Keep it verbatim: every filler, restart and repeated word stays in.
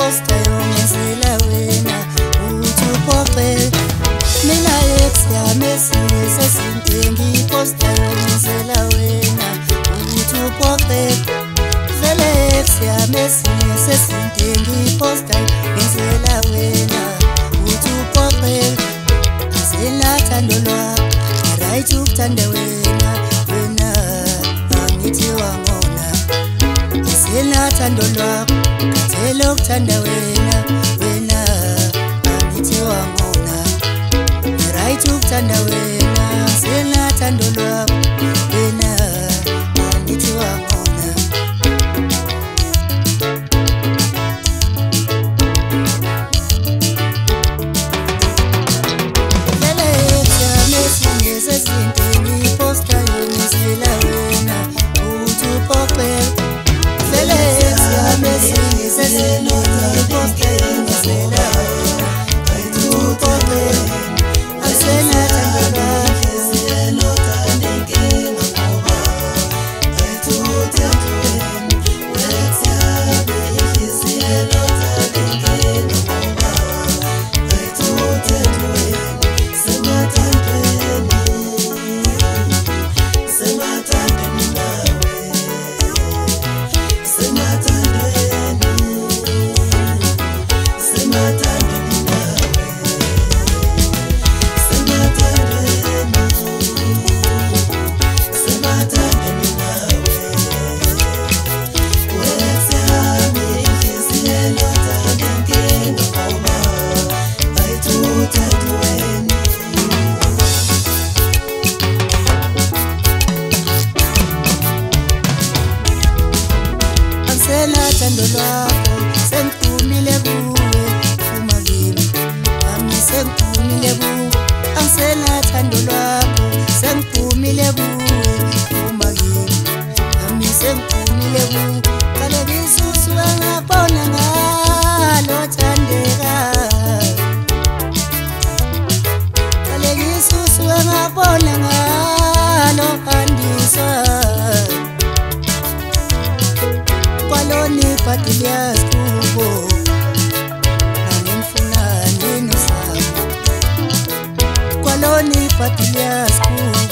ngiposta yongenzela wena uthi uphoxe mina ex yami esisesinte ngiposta yongenzela wena uthi uphoxe vele ex yami esisesinte ngiposta yongenzela wena uthi uphoxe selathando lwakho right ukuthanda wena wena angithi wangona selathando lwakho kathela ukuthanda wena wena angithi wangona right ukuthanda wena selathando lwakho wena angithi wangona selathando lwakho sengiphumile kuwe uma kimi ami sengiphumile kuwe angiselathando lwakho sengiphumile kuwe uma kimi ami sengiphumile kuwe kale ngisusu angabona ngalo thandeka kale ngisusu angabona ngalo handisa kwaloni patilia skubo nanimfuna nino sama kwaloni patilia skubo